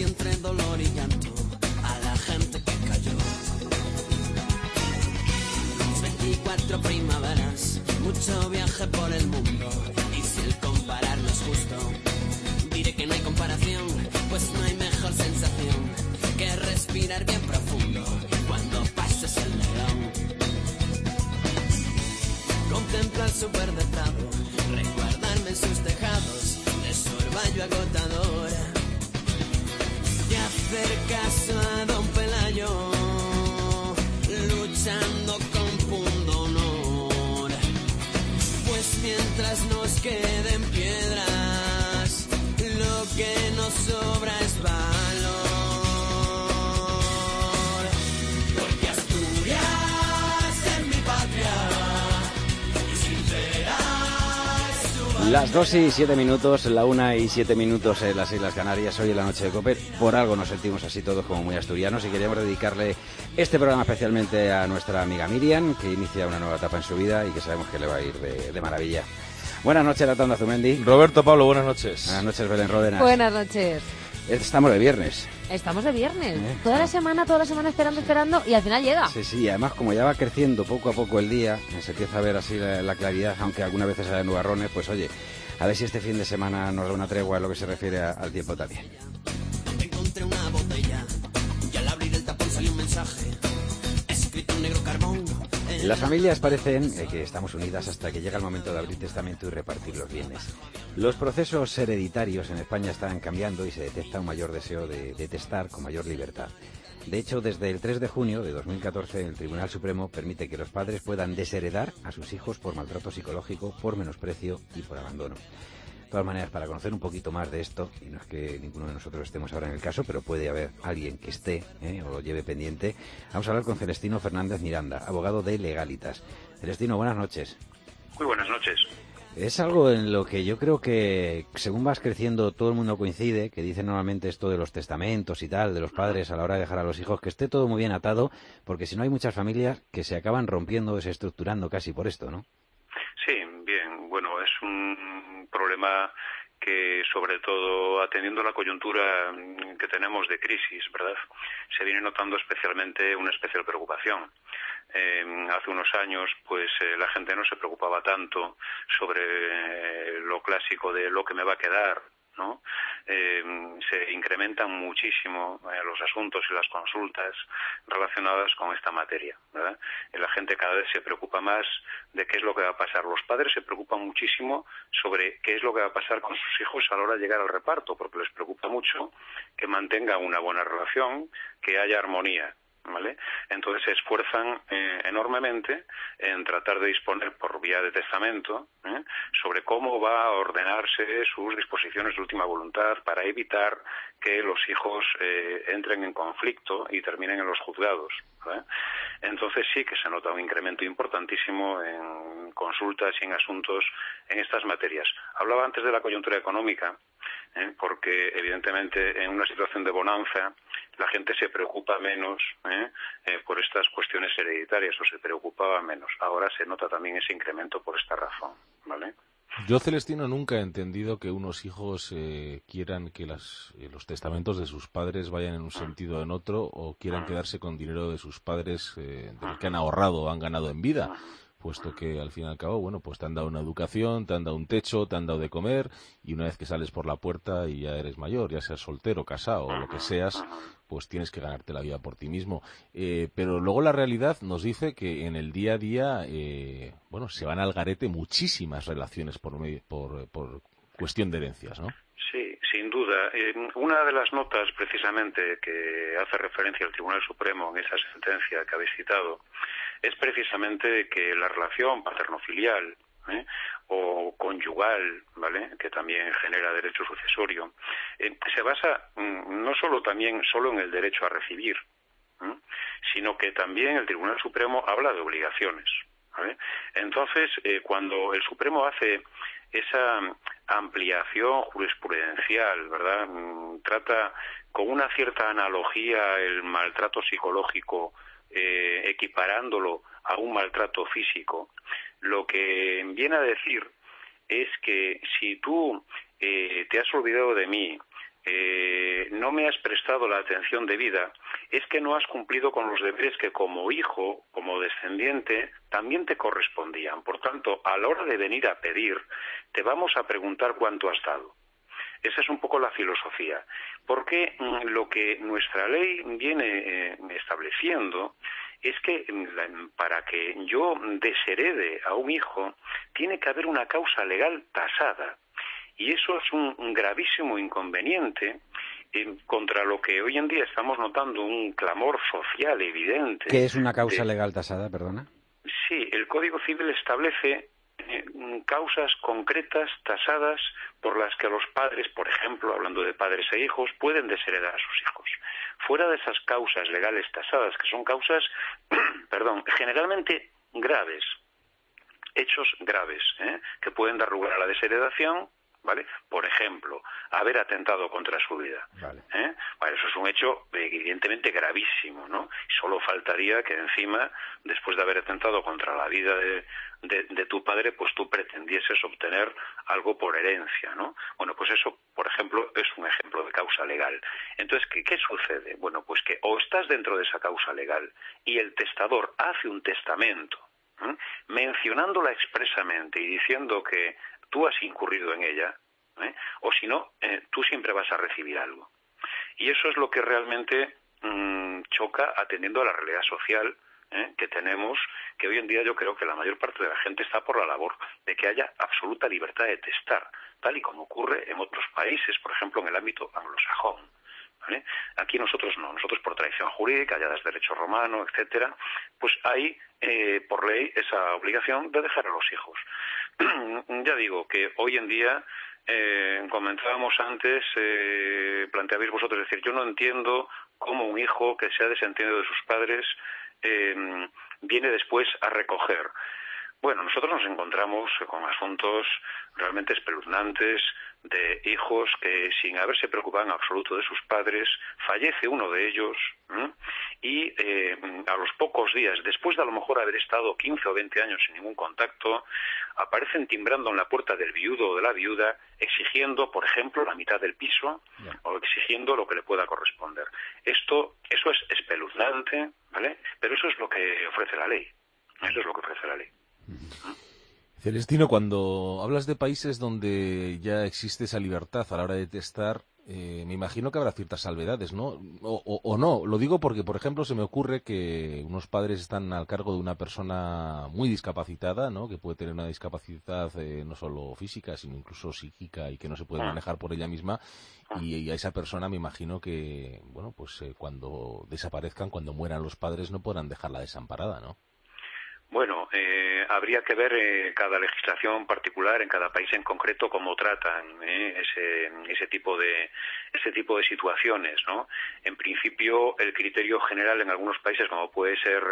y entre dolor y llanto a la gente que cayó. 24 primaveras, mucho viaje por el mundo, y si el comparar no es justo, diré que no hay comparación, pues no hay mejor sensación que respirar bien profundo cuando pases el león. Contemplar su verde prado, reguardarme en sus tejados de su orvallo agotador, y hacer caso a don Pelayo, luchando con pundonor, pues mientras nos queden piedras, lo que nos sobra es valor. Porque Asturias es mi patria y sincera es su bandera. Las 2:07, la 1:07 en las Islas Canarias, hoy en la noche de COPE. Por algo nos sentimos así todos como muy asturianos y queríamos dedicarle este programa especialmente a nuestra amiga Miriam, que inicia una nueva etapa en su vida y que sabemos que le va a ir de maravilla. Buenas noches, Latanda Zumendi. Roberto Pablo, buenas noches. Buenas noches, Belén Ródenas. Buenas noches. Estamos de viernes. Estamos de viernes. Toda la semana esperando y al final llega. Sí, y además como ya va creciendo poco a poco el día, se empieza a ver así la claridad, aunque algunas veces haya nubarrones, pues oye, a ver si este fin de semana nos da una tregua en lo que se refiere al tiempo también. Encontré una botella y al abrir el tapón salió un mensaje escrito en negro carbón. Las familias parecen que estamos unidas hasta que llega el momento de abrir testamento y repartir los bienes. Los procesos hereditarios en España están cambiando y se detecta un mayor deseo de testar con mayor libertad. De hecho, desde el 3 de junio de 2014, el Tribunal Supremo permite que los padres puedan desheredar a sus hijos por maltrato psicológico, por menosprecio y por abandono. De todas maneras, para conocer un poquito más de esto, y no es que ninguno de nosotros estemos ahora en el caso, pero puede haber alguien que esté o lo lleve pendiente, vamos a hablar con Celestino Fernández Miranda, abogado de Legalitas. Celestino, buenas noches. Muy buenas noches. Es algo en lo que yo creo que, según vas creciendo, todo el mundo coincide, que dicen normalmente esto de los testamentos y tal, de los padres a la hora de dejar a los hijos, que esté todo muy bien atado, porque si no hay muchas familias que se acaban rompiendo, desestructurando casi por esto, ¿no? Sí, bien, bueno, es un problema que, sobre todo atendiendo la coyuntura que tenemos de crisis, ¿verdad?, se viene notando especialmente una especial preocupación. Hace unos años, pues la gente no se preocupaba tanto sobre lo clásico de lo que me va a quedar, ¿no? Se incrementan muchísimo los asuntos y las consultas relacionadas con esta materia, ¿verdad? La gente cada vez se preocupa más de qué es lo que va a pasar. Los padres se preocupan muchísimo sobre qué es lo que va a pasar con sus hijos a la hora de llegar al reparto, porque les preocupa mucho que mantengan una buena relación, que haya armonía, ¿vale? Entonces se esfuerzan enormemente en tratar de disponer por vía de testamento sobre cómo va a ordenarse sus disposiciones de última voluntad para evitar que los hijos entren en conflicto y terminen en los juzgados, ¿vale? Entonces sí que se nota un incremento importantísimo en consultas y en asuntos en estas materias. Hablaba antes de la coyuntura económica, porque evidentemente en una situación de bonanza la gente se preocupa menos por estas cuestiones hereditarias, o se preocupaba menos. Ahora se nota también ese incremento por esta razón, ¿vale? Yo, Celestino, nunca he entendido que unos hijos quieran que los testamentos de sus padres vayan en un sentido o en otro, o quieran quedarse con dinero de sus padres del que han ahorrado o han ganado en vida, puesto que al fin y al cabo, bueno, pues te han dado una educación, te han dado un techo, te han dado de comer, y una vez que sales por la puerta y ya eres mayor, ya seas soltero, casado o lo que seas, pues tienes que ganarte la vida por ti mismo. Pero luego la realidad nos dice que en el día a día, bueno, se van al garete muchísimas relaciones por cuestión de herencias, ¿no? Sí, sin duda. Una de las notas, precisamente, que hace referencia al Tribunal Supremo en esa sentencia que habéis citado, es precisamente que la relación paterno-filial o conyugal, ¿vale?, que también genera derecho sucesorio, se basa no solo en el derecho a recibir, sino que también el Tribunal Supremo habla de obligaciones, ¿vale? Entonces, cuando el Supremo hace esa ampliación jurisprudencial, ¿verdad?, trata con una cierta analogía el maltrato psicológico, equiparándolo a un maltrato físico, lo que viene a decir es que si tú te has olvidado de mí, no me has prestado la atención debida, es que no has cumplido con los deberes que como hijo, como descendiente, también te correspondían. Por tanto, a la hora de venir a pedir, te vamos a preguntar cuánto has dado. Esa es un poco la filosofía, porque lo que nuestra ley viene estableciendo es que para que yo desherede a un hijo tiene que haber una causa legal tasada, y eso es un gravísimo inconveniente contra lo que hoy en día estamos notando un clamor social evidente. ¿Qué es una causa legal tasada, perdona? Sí, el Código Civil establece causas concretas, tasadas, por las que los padres, por ejemplo, hablando de padres e hijos, pueden desheredar a sus hijos. Fuera de esas causas legales tasadas, que son causas, generalmente graves, hechos graves, que pueden dar lugar a la desheredación, ¿vale? Por ejemplo, haber atentado contra su vida. Vale. Bueno, eso es un hecho evidentemente gravísimo, ¿no? Y solo faltaría que encima, después de haber atentado contra la vida de tu padre, pues tú pretendieses obtener algo por herencia, ¿no? Bueno, pues eso, por ejemplo, es un ejemplo de causa legal. Entonces, ¿qué sucede? Bueno, pues que o estás dentro de esa causa legal y el testador hace un testamento, mencionándola expresamente y diciendo que tú has incurrido en ella, o si no, tú siempre vas a recibir algo. Y eso es lo que realmente choca atendiendo a la realidad social que tenemos, que hoy en día yo creo que la mayor parte de la gente está por la labor de que haya absoluta libertad de testar, tal y como ocurre en otros países, por ejemplo en el ámbito anglosajón. ¿Vale? Aquí nosotros no, nosotros por tradición jurídica, ya desde derecho romano, etcétera, pues hay por ley esa obligación de dejar a los hijos. Ya digo que hoy en día, comentábamos antes, planteabais vosotros, es decir, yo no entiendo cómo un hijo que se ha desentendido de sus padres viene después a recoger. Bueno, nosotros nos encontramos con asuntos realmente espeluznantes de hijos que, sin haberse preocupado en absoluto de sus padres, fallece uno de ellos y a los pocos días, después de a lo mejor haber estado 15 o 20 años sin ningún contacto, aparecen timbrando en la puerta del viudo o de la viuda exigiendo, por ejemplo, la mitad del piso o exigiendo lo que le pueda corresponder. Eso es espeluznante, ¿vale? Pero eso es lo que ofrece la ley. Eso es lo que ofrece la ley. Celestino, cuando hablas de países donde ya existe esa libertad a la hora de testar, me imagino que habrá ciertas salvedades, ¿no? O no, lo digo porque, por ejemplo, se me ocurre que unos padres están al cargo de una persona muy discapacitada, ¿no? Que puede tener una discapacidad no solo física, sino incluso psíquica y que no se puede manejar por ella misma. Y a esa persona me imagino que, bueno, pues cuando desaparezcan, cuando mueran los padres, no podrán dejarla desamparada, ¿no? Bueno, habría que ver cada legislación particular en cada país en concreto cómo tratan ese tipo de situaciones, ¿no? En principio, el criterio general en algunos países, como puede ser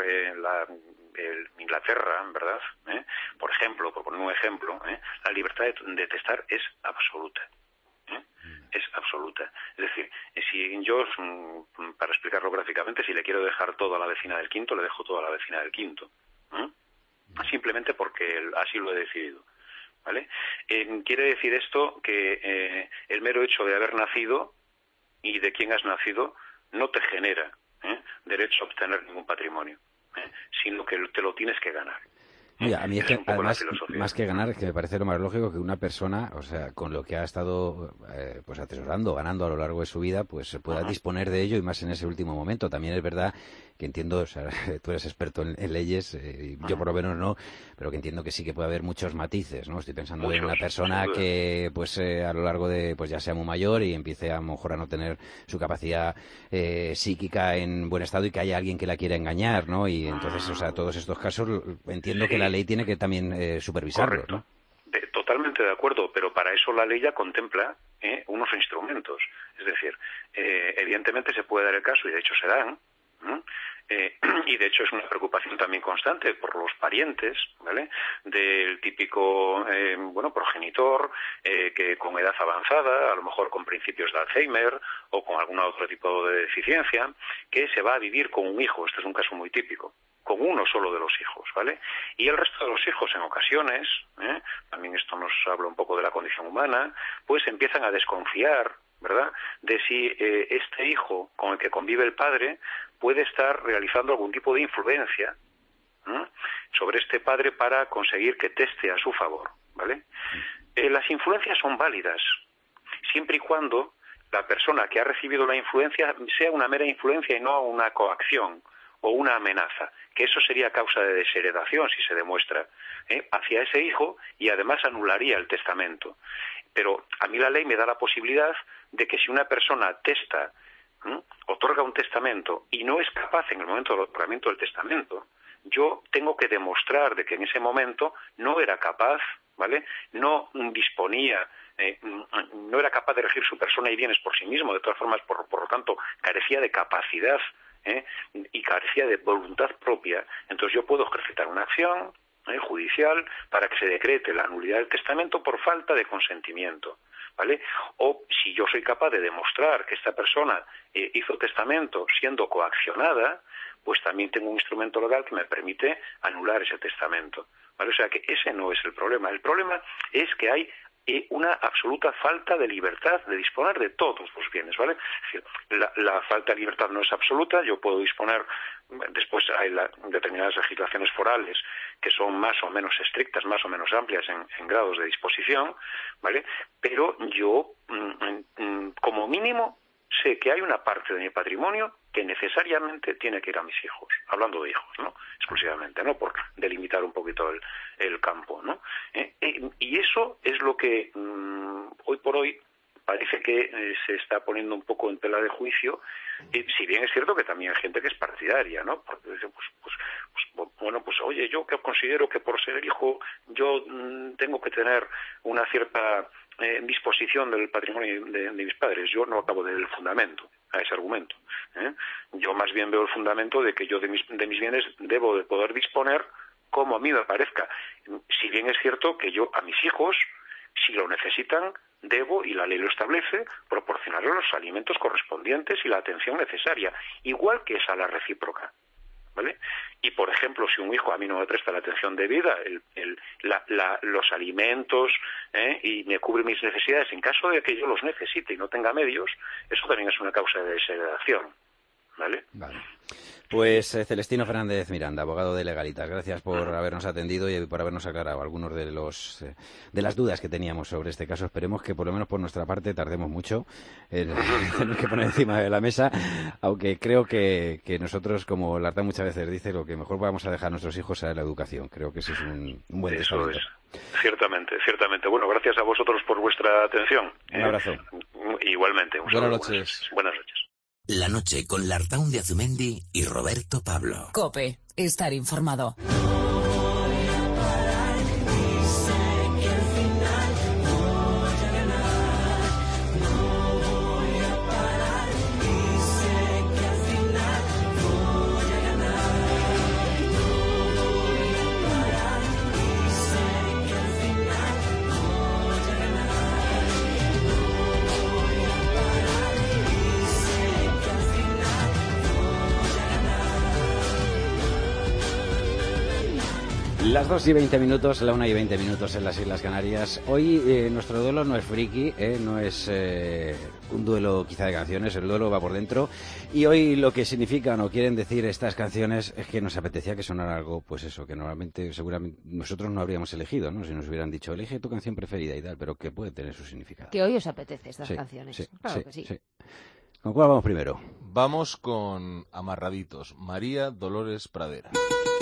Inglaterra, ¿verdad? Por ejemplo, por poner un ejemplo, la libertad de testar es absoluta. Es absoluta. Es decir, si yo, para explicarlo gráficamente, si le quiero dejar todo a la vecina del quinto, le dejo todo a la vecina del quinto. Simplemente porque así lo he decidido, ¿vale? Quiere decir esto que el mero hecho de haber nacido y de quién has nacido no te genera derecho a obtener ningún patrimonio, sino que te lo tienes que ganar. Mira, a mí es que, además, más que ganar, es que me parece lo más lógico que una persona, o sea, con lo que ha estado pues atesorando, ganando a lo largo de su vida, pues se pueda disponer de ello, y más en ese último momento. También es verdad que entiendo, o sea, tú eres experto en leyes, yo por lo menos no, pero que entiendo que sí que puede haber muchos matices, ¿no? Estoy pensando en una persona que, pues a lo largo de, pues ya sea muy mayor y empiece a lo mejor a no tener su capacidad psíquica en buen estado y que haya alguien que la quiera engañar, ¿no? Y entonces, o sea, todos estos casos entiendo que la ley tiene que también supervisarlos, ¿no? Totalmente de acuerdo, pero para eso la ley ya contempla unos instrumentos. Es decir, evidentemente se puede dar el caso, y de hecho se dan, y de hecho es una preocupación también constante por los parientes, ¿vale? Del típico progenitor que con edad avanzada, a lo mejor con principios de Alzheimer o con algún otro tipo de deficiencia, que se va a vivir con un hijo. Este es un caso muy típico, con uno solo de los hijos, ¿vale? Y el resto de los hijos, en ocasiones, también esto nos habla un poco de la condición humana, pues empiezan a desconfiar, ¿verdad?, de si este hijo con el que convive el padre puede estar realizando algún tipo de influencia sobre este padre para conseguir que teste a su favor, ¿vale? Las influencias son válidas, siempre y cuando la persona que ha recibido la influencia sea una mera influencia y no una coacción o una amenaza, que eso sería causa de desheredación si se demuestra hacia ese hijo, y además anularía el testamento. Pero a mí la ley me da la posibilidad de que si una persona testa, otorga un testamento y no es capaz en el momento del otorgamiento del testamento, yo tengo que demostrar de que en ese momento no era capaz, ¿vale? No disponía, no era capaz de regir su persona y bienes por sí mismo, de todas formas, por lo tanto, carecía de capacidad y carecía de voluntad propia. Entonces yo puedo ejercitar una acción judicial para que se decrete la nulidad del testamento por falta de consentimiento, ¿vale? O si yo soy capaz de demostrar que esta persona hizo testamento siendo coaccionada, pues también tengo un instrumento legal que me permite anular ese testamento, ¿vale? O sea que ese no es el problema. El problema es que hay una absoluta falta de libertad de disponer de todos los bienes, ¿vale? Es decir, la falta de libertad no es absoluta. Yo puedo disponer, después hay determinadas legislaciones forales que son más o menos estrictas, más o menos amplias en grados de disposición, ¿vale? Pero yo, como mínimo, sé que hay una parte de mi patrimonio que necesariamente tiene que ir a mis hijos, hablando de hijos, ¿no? Exclusivamente, ¿no? Por delimitar un poquito el campo, ¿no? Y eso es lo que hoy por hoy parece que se está poniendo un poco en tela de juicio, si bien es cierto que también hay gente que es partidaria, ¿no? Porque dice, pues oye, yo que considero que por ser hijo yo tengo que tener una cierta disposición del patrimonio de mis padres. Yo no acabo de ver el fundamento a ese argumento. Yo más bien veo el fundamento de que yo de mis bienes debo de poder disponer como a mí me parezca. Si bien es cierto que yo a mis hijos, si lo necesitan, debo, y la ley lo establece, proporcionarles los alimentos correspondientes y la atención necesaria, igual que es a la recíproca, ¿vale? Y, por ejemplo, si un hijo a mí no me presta la atención debida, los alimentos, y me cubre mis necesidades, en caso de que yo los necesite y no tenga medios, eso también es una causa de desheredación, ¿vale? Vale. Pues Celestino Fernández Miranda, abogado de Legalitas, gracias por habernos atendido y por habernos aclarado algunos de las dudas que teníamos sobre este caso. Esperemos que por lo menos por nuestra parte tardemos mucho en tener que poner encima de la mesa, aunque creo que nosotros, como Larta muchas veces dice, lo que mejor vamos a dejar a nuestros hijos es la educación. Creo que ese es un buen testamento. Eso es, ciertamente. Bueno, gracias a vosotros por vuestra atención. Un abrazo. Igualmente. Buenas noches. Buenas noches. La noche con Lartaun de Azumendi y Roberto Pablo. COPE, estar informado. Las 2:20, la 1:20 en las Islas Canarias. Hoy nuestro duelo no es friki, no es un duelo quizá de canciones, el duelo va por dentro. Y hoy lo que significan o quieren decir estas canciones es que nos apetecía que sonara algo, pues eso, que normalmente, seguramente, nosotros no habríamos elegido, ¿no? Si nos hubieran dicho, elige tu canción preferida y tal, pero que puede tener su significado. Que hoy os apetece estas Sí, canciones. sí, Claro sí, que sí. sí. ¿Con cuál vamos primero? Vamos con Amarraditos, María Dolores Pradera.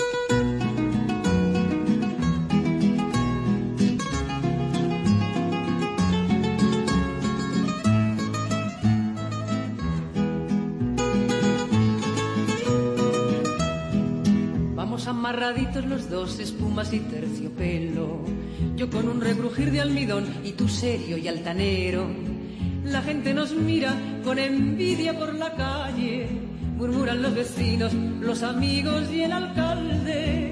Amarraditos los dos, espumas y terciopelo, yo con un rebrujir de almidón y tú serio y altanero. La gente nos mira con envidia por la calle, murmuran los vecinos, los amigos y el alcalde.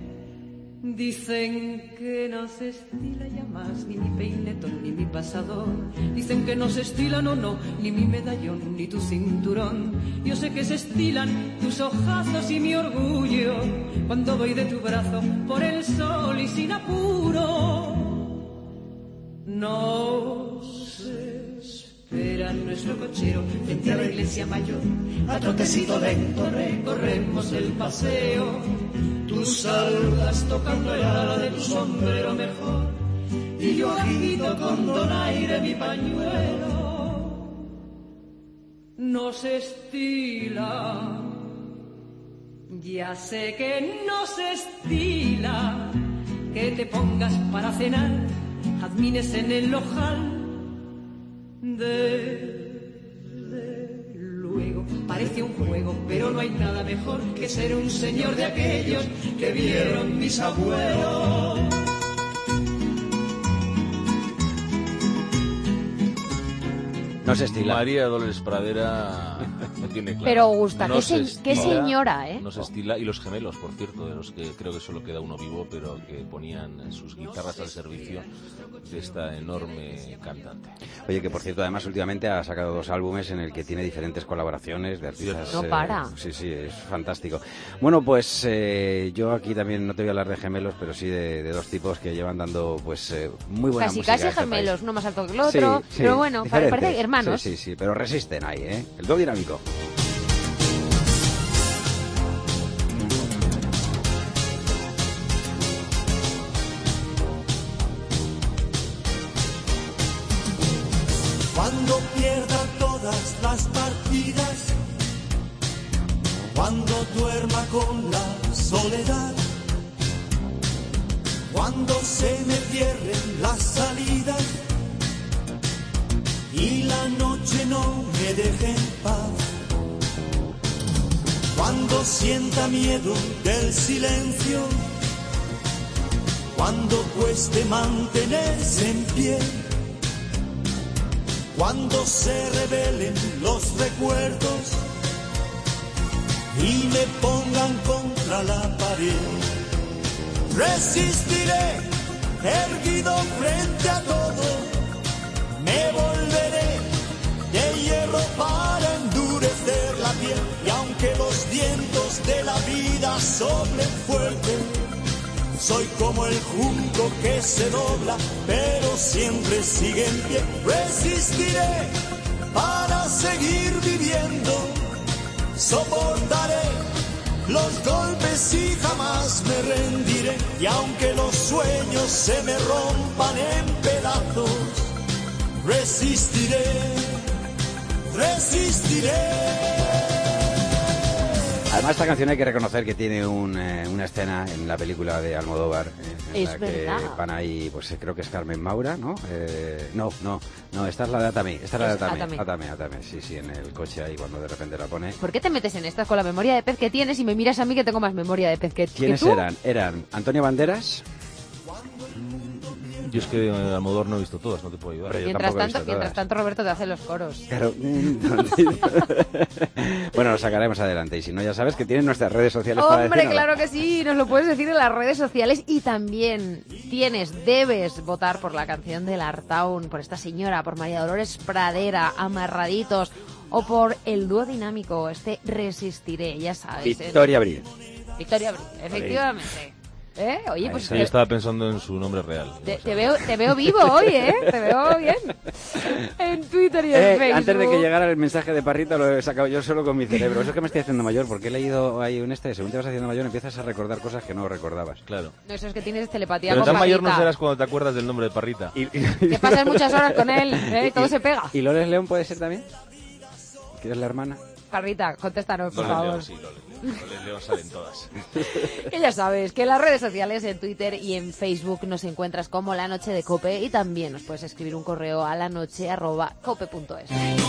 Dicen que no se estila ya más ni mi peinetón ni mi pasador. Dicen que no se estila, no, ni mi medallón ni tu cinturón. Yo sé que se estilan tus ojazos y mi orgullo cuando voy de tu brazo por el sol y sin apuro. No se espera nuestro cochero frente a la iglesia mayor. A trotecito lento recorremos el paseo. Tú saludas tocando el ala de tu sombrero mejor y yo agito con donaire mi pañuelo. Nos estila, ya sé que nos estila, que te pongas para cenar, jazmines en el ojal. Desde luego parece un juego, pero no hay nada mejor que ser un señor de aquellos que vieron mis abuelos. No se estila. María Dolores Pradera no tiene claro. Pero gusta, No qué señora, ¿eh? No se estila. Y los gemelos, por cierto, de los que creo que solo queda uno vivo, pero que ponían sus guitarras al servicio de esta enorme cantante. Oye, que por cierto, además últimamente ha sacado 2 álbumes en el que tiene diferentes colaboraciones de artistas. No para. Sí, es fantástico. Bueno, pues yo aquí también no te voy a hablar de gemelos, pero sí de 2 tipos que llevan dando pues muy buena música. Casi este gemelos, país. uno más alto que el otro, Sí, pero bueno, diferentes. parece hermanos. Sí, pero resisten ahí, ¿eh? El dúo dinámico. Cuando pierda todas las partidas, cuando duerma con la soledad, cuando se me cierren las salidas y la noche no me deje en paz, cuando sienta miedo del silencio, cuando cueste mantenerse en pie, cuando se revelen los recuerdos y me pongan contra la pared, resistiré erguido frente a todo, me volveré de hierro para endurecer la piel, y aunque los vientos de la vida soplen fuerte, soy como el junco que se dobla, pero siempre sigue en pie. Resistiré para seguir viviendo, soportaré los golpes y jamás me rendiré. Y aunque los sueños se me rompan en pedazos, resistiré, resistiré. Además, esta canción hay que reconocer que tiene una escena en la película de Almodóvar en Es la verdad. que van ahí, pues creo que es Carmen Maura, ¿no? No, esta es la de Atame, Atame, sí, en el coche ahí cuando de repente la pone. ¿Por qué te metes en estas con la memoria de pez que tienes y me miras a mí que tengo más memoria de pez que tú? ¿Quiénes eran? Eran Antonio Banderas. Yo es que Almodóvar no he visto todas, no te puedo ayudar. Pero yo Mientras tampoco he visto tanto, todas. Roberto te hace los coros. Claro. Bueno, lo sacaremos adelante. Y si no, ya sabes que tienen nuestras redes sociales para Hombre, decirnos. claro que sí, nos lo puedes decir en las redes sociales y también debes votar por la canción del Artaun, por esta señora, por María Dolores Pradera, Amarraditos, o por el dúo dinámico, Resistiré, ya sabes. Victoria Abril. Victoria Abril, efectivamente. Oye, pues Yo estaba pensando en su nombre real. te veo vivo hoy, te veo bien. En Twitter y en Facebook. Antes de que llegara el mensaje de Parrita lo he sacado yo solo con mi cerebro. Eso es que me estoy haciendo mayor, porque he leído ahí según te vas haciendo mayor empiezas a recordar cosas que no recordabas. Claro. No, eso es que tienes telepatía Pero con tan mayor no Parrita. serás cuando te acuerdas del nombre de Parrita. Que pasas muchas horas con él, todo se pega. ¿Y Loles León puede ser también? ¿Que es la hermana? Parrita, contéstanos, por Loles favor. León, sí, Loles León salen todas. Y ya sabes que en las redes sociales, en Twitter y en Facebook nos encuentras como La Noche de Cope y también nos puedes escribir un correo a lanoche@cope.es.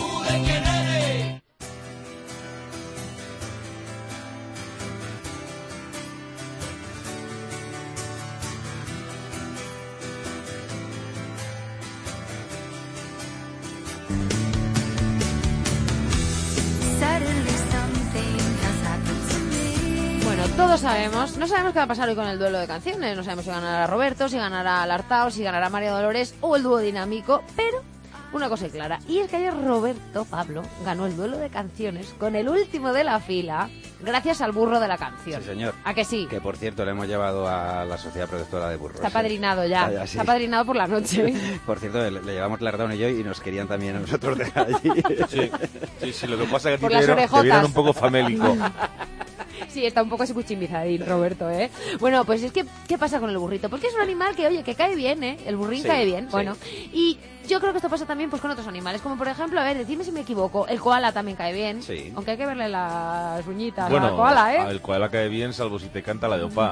Bueno, todos sabemos, no sabemos qué va a pasar hoy con el duelo de canciones, no sabemos si ganará Roberto, si ganará Lartao, si ganará María Dolores o el dúo dinámico, pero una cosa clara. Y es que ayer Roberto Pablo ganó el duelo de canciones con el último de la fila gracias al burro de la canción. Sí, señor. ¿A que sí? Que, por cierto, le hemos llevado a la Sociedad Protectora de Burros. Está padrinado ya. Sí. Está padrinado por la noche. Por cierto, le llevamos Lardón y yo y nos querían también a nosotros dejar allí. Sí, lo que pasa es que Por a ti las te vieron orejotas. un poco famélico. Sí, está un poco escuchimbizadín, Roberto, ¿eh? Bueno, pues es que, ¿qué pasa con el burrito? Porque es un animal que, oye, que cae bien, ¿eh? El burrín Sí, cae bien, sí. bueno. Y yo creo que esto pasa también pues con otros animales, como por ejemplo, a ver, decime si me equivoco, el koala también cae bien. Sí. Aunque hay que verle las uñitas Bueno, al koala, ¿eh? el koala cae bien, salvo si te canta la de Opa.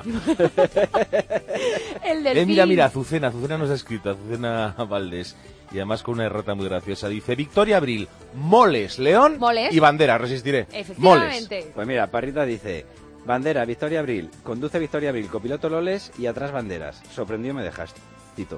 El delfín. Mira, Azucena nos ha escrito, Azucena Valdés. Y además con una errata muy graciosa. Dice, Victoria Abril, moles, león ¿Moles? y bandera, resistiré. Efectivamente. Moles. Pues mira, Parrita dice: bandera, Victoria Abril, conduce Victoria Abril, copiloto Loles y atrás banderas. Sorprendido me dejas, Tito.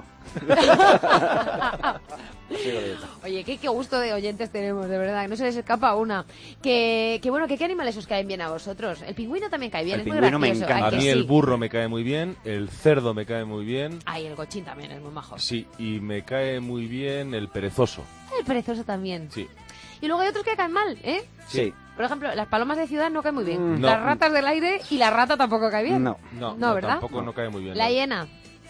Oye, qué gusto de oyentes tenemos, de verdad, que no se les escapa una. Que bueno, que qué animales os caen bien a vosotros. El pingüino también cae bien, El es muy pingüino me gracioso. encanta. Ay, A que mí sí. el burro me cae muy bien, el cerdo me cae muy bien. Ay, el gochín también es muy majo. Sí, y me cae muy bien el perezoso. El perezoso también. Sí. Y luego hay otros que caen mal, ¿eh? Sí. Por ejemplo, las palomas de ciudad no caen muy bien. No. Las ratas del aire y la rata tampoco cae bien. No. No, ¿verdad? Tampoco no cae muy bien. La ¿no? hiena.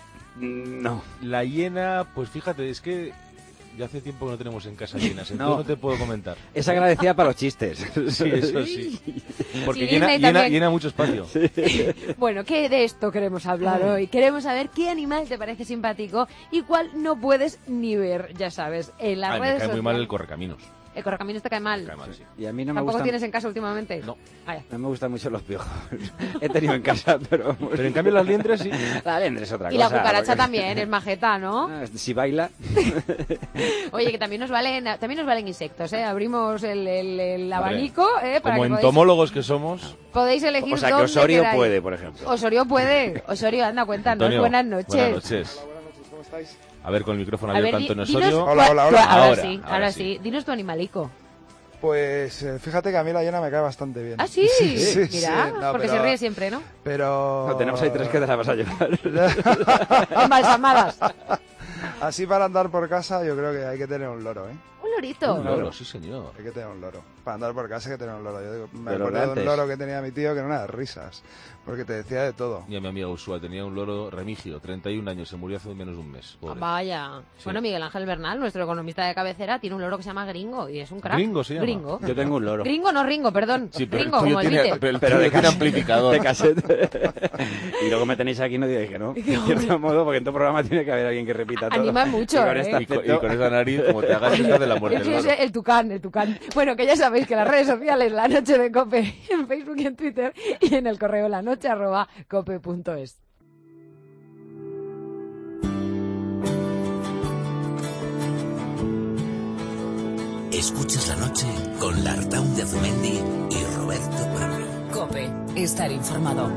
No. La hiena, pues fíjate, es que ya hace tiempo que no tenemos en casa hienas, entonces No. no te puedo comentar. Es agradecida para los chistes. Sí, eso sí. Porque Sí, llena, Disney llena, también. llena mucho espacio. Bueno, ¿qué de esto queremos hablar hoy? Queremos saber qué animal te parece simpático y cuál no puedes ni ver, ya sabes, en las Ay, me redes cae muy mal el sociales. correcaminos. El correcaminos te cae mal. Me cae mal, sí. Y a mí no me ¿Tampoco gustan, tienes en casa últimamente? No. Vaya. no me gustan mucho los piojos. He tenido en casa, pero... Pero en cambio las liendres sí. La liendre es otra Y la cosa. cucaracha porque- también, es majeta, ¿no? Ah, si baila... Oye, que también nos valen insectos, ¿eh? Abrimos el abanico, ¿eh? Para Como que entomólogos que somos. podéis elegir O sea, que dónde Osorio queráis. puede, por ejemplo. Osorio puede. Osorio, anda, cuéntanos. Antonio, Buenas noches. Buenas noches. ¿Cómo estáis? A ver, con el micrófono A ver, abierto, Antonio dinos Osorio. Hola, hola, hola. Ahora Ahora sí. sí. Dinos tu animalico. Pues fíjate que a mí la hiena me cae bastante bien. Ah, sí. Sí, Mira, no, porque pero- se ríe siempre, ¿no? Pero... No, tenemos ahí tres que te las vas a llevar. Embalsamadas. Así para andar por casa yo creo que hay que tener un loro, ¿eh? Un lorito. Un loro, sí señor. Hay que tener un loro. Para andar por casa hay que tener un loro. Yo digo, me Pero acuerdo de de un antes. loro que tenía mi tío que era una de risas. Porque te decía de todo. Y a mi amiga Ursula tenía un loro Remigio, 31 años, se murió hace menos de un mes. Ah, Pobre. vaya. Sí. Bueno, Miguel Ángel Bernal, nuestro economista de cabecera, tiene un loro que se llama Gringo y es un crack. Gringo se llama. Gringo. Yo tengo un loro. Gringo, no Ringo, perdón. Sí, pero Gringo, el tuyo como el tiene, Beatle. pero el Pero tuyo de tiene cassette. amplificador. De cassette. Y luego me tenéis aquí y no digáis que no. De cierto modo, porque en todo programa tiene que haber alguien que repita todo. Animan mucho, Y con ¿eh? este Y con aspecto- esa nariz, como te hagas esta de la muerte del Yo loro. sé, el tucán. Bueno, que ya sabéis que las redes sociales, La Noche de Cope, en Facebook y en Twitter, y en el correo lanoche@cope.es. Escuchas la noche con Lartaun de Azumendi y Roberto Pablo. Cope, estar informado.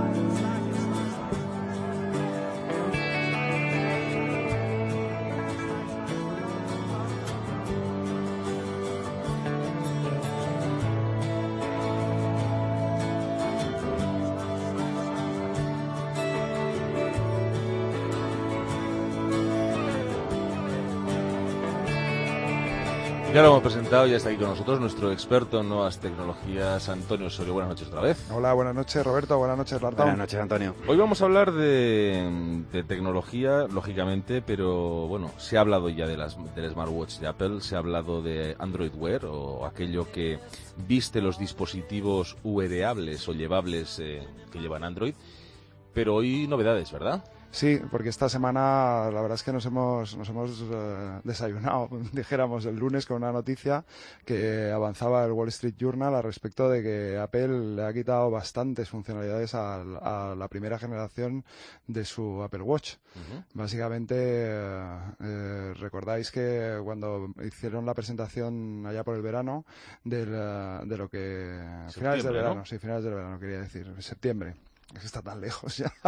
Ya lo hemos presentado, ya está aquí con nosotros nuestro experto en nuevas tecnologías, Antonio Osorio. Buenas noches otra vez. Hola, buenas noches Roberto, buenas noches Lartaun. Buenas noches, Antonio. Hoy vamos a hablar de tecnología, lógicamente, pero bueno, se ha hablado ya del smartwatch de Apple, se ha hablado de Android Wear o aquello que viste los dispositivos wearables o llevables que llevan Android, pero hoy novedades, ¿verdad? Sí, porque esta semana la verdad es que nos hemos desayunado, dijéramos, el lunes con una noticia que avanzaba el Wall Street Journal al respecto de que Apple le ha quitado bastantes funcionalidades a la primera generación de su Apple Watch. Básicamente, recordáis que cuando hicieron la presentación allá por el verano de lo que... Finales del Septiembre, verano, ¿no? sí, finales del verano quería decir, septiembre. es que está tan lejos ya,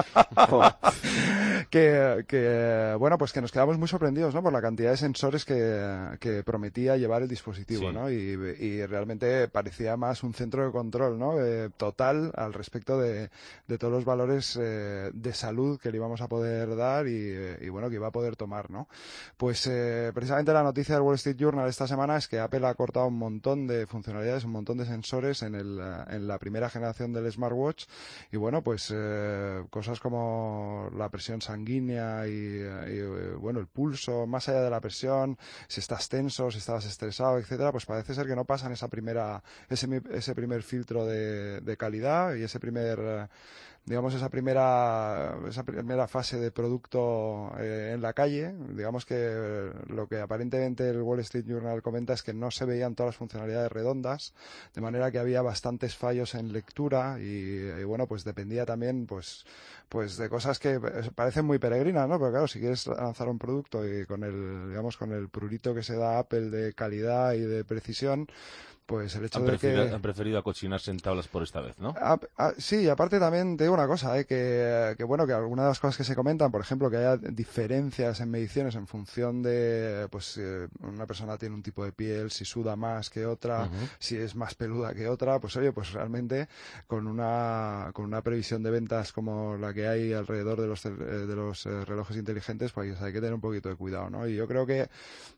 bueno, pues que nos quedamos muy sorprendidos, ¿no? Por la cantidad de sensores que prometía llevar el dispositivo, ¿no? Y realmente parecía más un centro de control, ¿no? Total al respecto de todos los valores de salud que le íbamos a poder dar y bueno, que iba a poder tomar, ¿no? Pues precisamente la noticia del Wall Street Journal esta semana es que Apple ha cortado un montón de funcionalidades, un montón de sensores en la primera generación del smartwatch y bueno, pues cosas como la presión sanguínea y bueno, el pulso, más allá de la presión, si estás tenso, si estabas estresado, etcétera, pues parece ser que no pasan ese primer filtro de calidad y ese primer digamos esa primera fase de producto en la calle. Digamos que lo que aparentemente el Wall Street Journal comenta es que no se veían todas las funcionalidades redondas, de manera que había bastantes fallos en lectura y bueno, pues dependía también pues de cosas que parecen muy peregrinas, ¿no? Pero claro, si quieres lanzar un producto y con el prurito que se da a Apple de calidad y de precisión, pues el hecho han preferido acochinarse en tablas por esta vez, ¿no? Sí, aparte también te digo una cosa, que bueno, que algunas de las cosas que se comentan, por ejemplo, que haya diferencias en mediciones en función de, pues, una persona tiene un tipo de piel, si suda más que otra, si es más peluda que otra, pues oye, pues realmente con una previsión de ventas como la que hay alrededor de los relojes inteligentes, pues hay que tener un poquito de cuidado, ¿no? Y yo creo que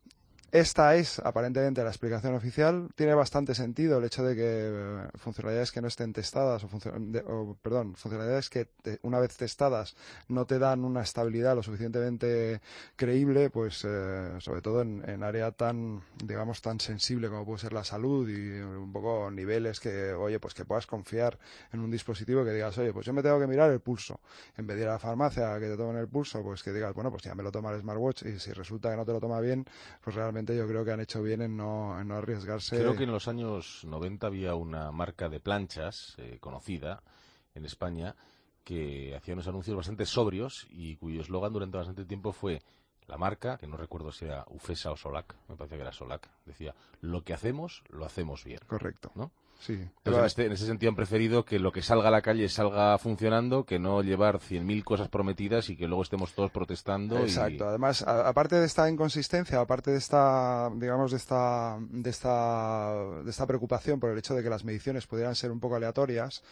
esta es aparentemente la explicación oficial. Tiene bastante sentido el hecho de que funcionalidades que no estén testadas funcionalidades que una vez testadas no te dan una estabilidad lo suficientemente creíble, pues sobre todo en área tan, digamos, tan sensible como puede ser la salud y un poco niveles que, oye, pues que puedas confiar en un dispositivo que digas, oye, pues yo me tengo que mirar el pulso. En vez de ir a la farmacia que te tomen el pulso, pues que digas, bueno, pues ya me lo toma el smartwatch y si resulta que no te lo toma bien, pues realmente yo creo que han hecho bien en no arriesgarse. Creo que en los años 90 había una marca de planchas conocida en España que hacía unos anuncios bastante sobrios y cuyo eslogan durante bastante tiempo fue la marca, que no recuerdo si era Ufesa o Solac, me parece que era Solac, decía, lo que hacemos, lo hacemos bien. Correcto. ¿No? Sí. Entonces, en ese sentido han preferido que lo que salga a la calle salga funcionando, que no llevar 100.000 cosas prometidas y que luego estemos todos protestando. Exacto. Además, aparte de esta inconsistencia, aparte de esta, digamos, de esta preocupación por el hecho de que las mediciones pudieran ser un poco aleatorias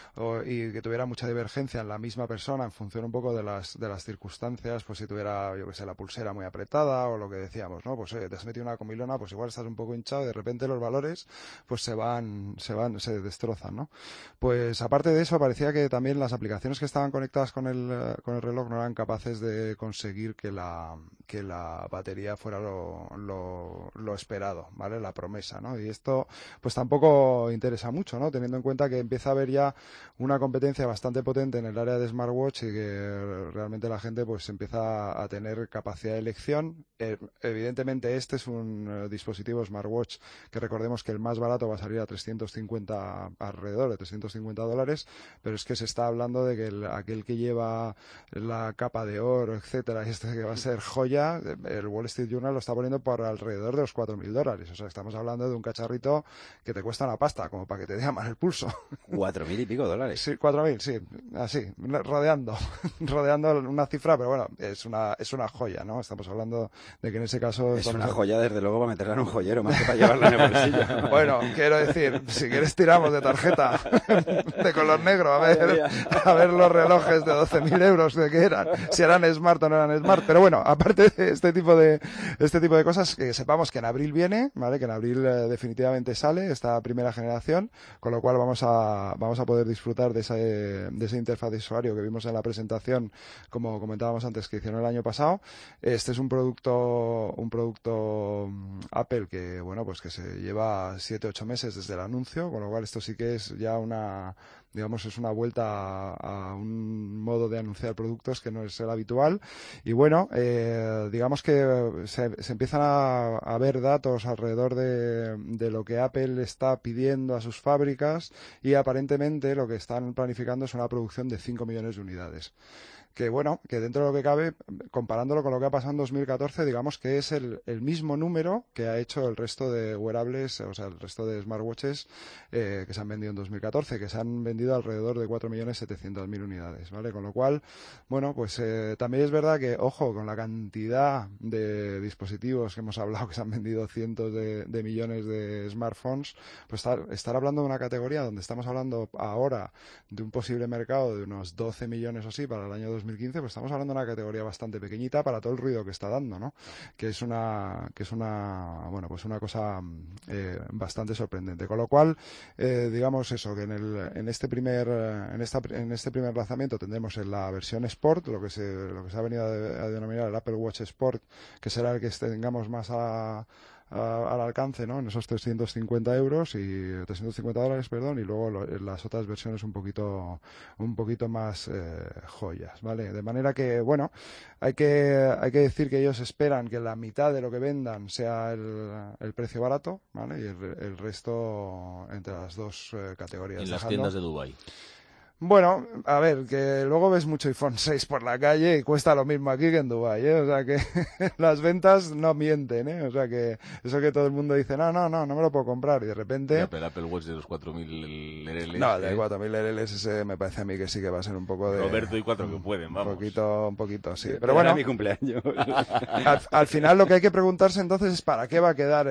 y que tuviera mucha divergencia en la misma persona en función un poco de las circunstancias, pues si tuviera, yo que sé, la pulsera muy apretada o lo que decíamos, ¿no? Pues te has metido una comilona, pues igual estás un poco hinchado y de repente los valores pues se destrozan, ¿no? Pues aparte de eso, parecía que también las aplicaciones que estaban conectadas con el reloj no eran capaces de conseguir que la batería fuera lo esperado, ¿vale? La promesa, ¿no? Y esto pues tampoco interesa mucho, ¿no? Teniendo en cuenta que empieza a haber ya una competencia bastante potente en el área de smartwatch y que realmente la gente pues empieza a tener capacidad de elección. Evidentemente este es un dispositivo smartwatch que recordemos que el más barato va a salir a alrededor de $350, pero es que se está hablando de que aquel que lleva la capa de oro, etcétera, que va a ser joya, el Wall Street Journal lo está poniendo por alrededor de los $4.000. O sea, estamos hablando de un cacharrito que te cuesta una pasta, como para que te dé mal el pulso. $4.000 y pico. Sí, 4.000, sí, así, rodeando una cifra, pero bueno, es una joya, ¿no? Estamos hablando de que en ese caso... Es una joya, desde luego, para meterla en un joyero, más que para llevarla en el bolsillo. Bueno, quiero decir, si quieres tiramos de tarjeta de color negro, a ver los relojes de 12.000 euros de qué eran, si eran smart o no eran smart, pero bueno, aparte de este tipo de cosas, que sepamos que en abril viene, ¿vale? Que en abril definitivamente sale esta primera generación, con lo cual vamos a poder disfrutar de esa interfaz de usuario que vimos en la presentación, como comentábamos antes, que hicieron el año pasado. Este es un producto Apple que, bueno, pues que se lleva 7-8 meses desde el anuncio, con lo cual esto sí que es ya es una vuelta a un modo de anunciar productos que no es el habitual. Y bueno, digamos que se empiezan a ver datos alrededor de lo que Apple está pidiendo a sus fábricas y aparentemente lo que están planificando es una producción de 5 millones de unidades. Que bueno, que dentro de lo que cabe, comparándolo con lo que ha pasado en 2014, digamos que es el mismo número que ha hecho el resto de wearables, o sea, el resto de smartwatches que se han vendido en 2014, que se han vendido vendido alrededor de 4.700.000 unidades, ¿vale? Con lo cual, bueno, pues también es verdad que, ojo, con la cantidad de dispositivos que hemos hablado, que se han vendido cientos de millones de smartphones, pues estar hablando de una categoría donde estamos hablando ahora de un posible mercado de unos 12 millones o así para el año 2015, pues estamos hablando de una categoría bastante pequeñita para todo el ruido que está dando, ¿no? Que es una bueno, pues una cosa bastante sorprendente. Con lo cual, digamos eso, que en este primer lanzamiento tendremos en la versión Sport, lo que se ha venido a denominar el Apple Watch Sport, que será el que tengamos más al alcance, ¿no? En esos 350 euros y 350 dólares, perdón, y luego las otras versiones un poquito más joyas, ¿vale? De manera que, bueno, hay que decir que ellos esperan que la mitad de lo que vendan sea el precio barato, ¿vale? Y el resto entre las dos categorías. En las tiendas de Dubái. Bueno, a ver, que luego ves mucho iPhone 6 por la calle y cuesta lo mismo aquí que en Dubái, ¿eh? O sea que las ventas no mienten, ¿eh? O sea que eso que todo el mundo dice, no me lo puedo comprar, y de repente... El Apple Watch de los 4.000 RLs. No, el de 4.000 RLs ese me parece a mí que sí que va a ser un poco de... Roberto y 4 que pueden, vamos. Un poquito, sí. Pero bueno, mi cumpleaños. Al final lo que hay que preguntarse entonces es para qué va a quedar